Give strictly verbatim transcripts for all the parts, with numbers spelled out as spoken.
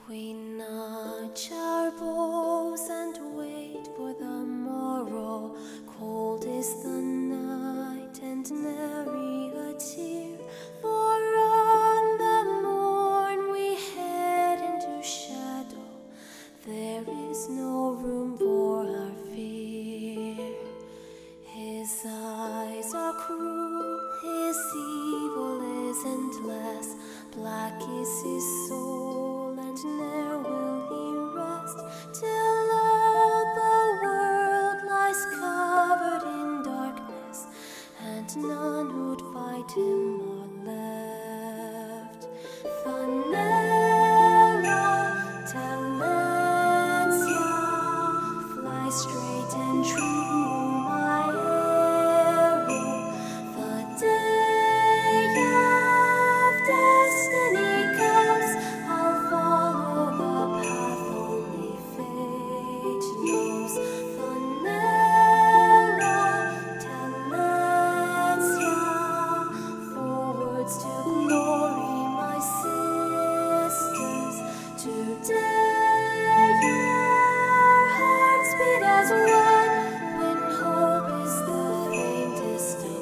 We notch our bows and wait for the morrow. Cold is the night and nary a tear. For on the morn we head into shadow. There is no room for our fear. His eyes are cruel, his evil is endless. Black is his soul, and ne'er will he rest, till all the world lies covered in darkness, and none who'd fight him are left. Phanerra, Telencia, fly straight and true, my arrow. The day of destiny comes, I'll follow the path only fate knows. Phanerra, Telencia, forwards to glory, my sisters. Today our hearts beat as one, when hope is the faintest of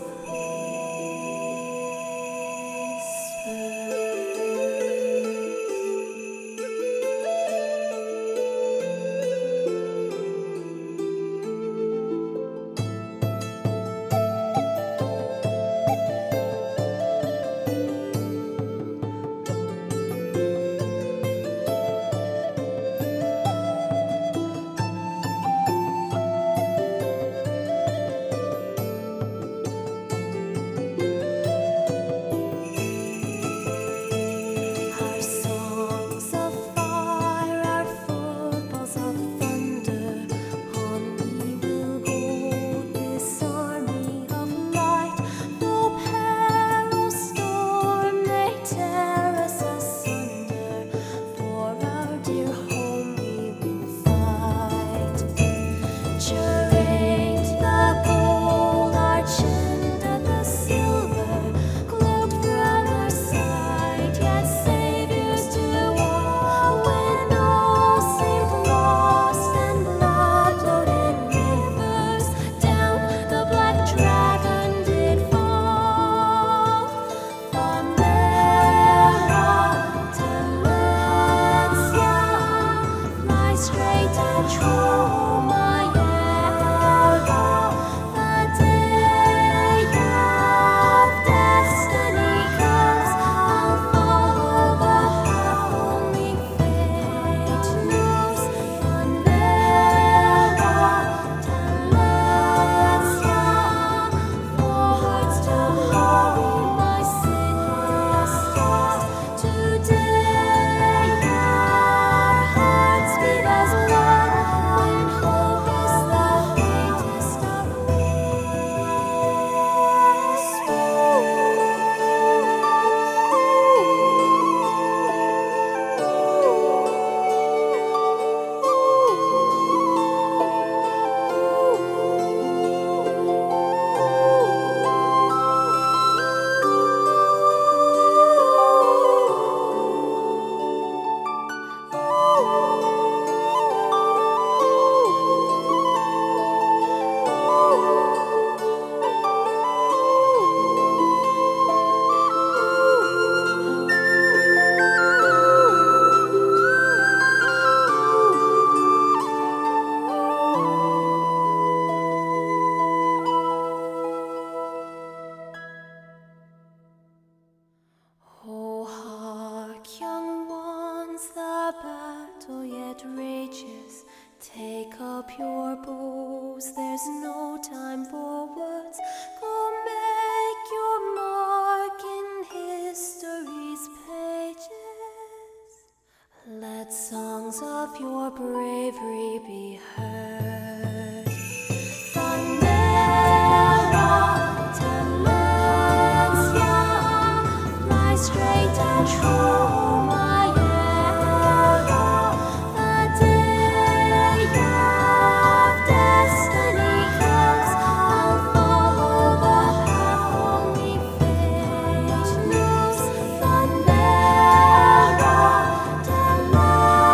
our songs of fire, our footfalls of thunder. On we will go, this army of light. Though peril storm may tear us asunder, for our dear home we will fight. Geraint the gold, Argenta the silver, cloaked from our sight, yet saviors to all. When all seemed lost and blood flowed in rivers, down the black dragon did fall. Phanerra, Telencia, fly straight and true, my arrow. The day of destiny comes, I'll follow the path only fate knows. Phanerra, Telencia, forwards to glory, my sisters. Today our hearts beat as one, when hope is the faintest of Oh, hark, young ones, the battle yet rages. Take up your bows, there's no time for words. Go make your mark in history's pages. Let songs of your bravery be heard. Phanerra, Telencia, fly straight and true, my arrow. The day of destiny comes, I'll follow the path only fate knows. Phanerra, Telencia.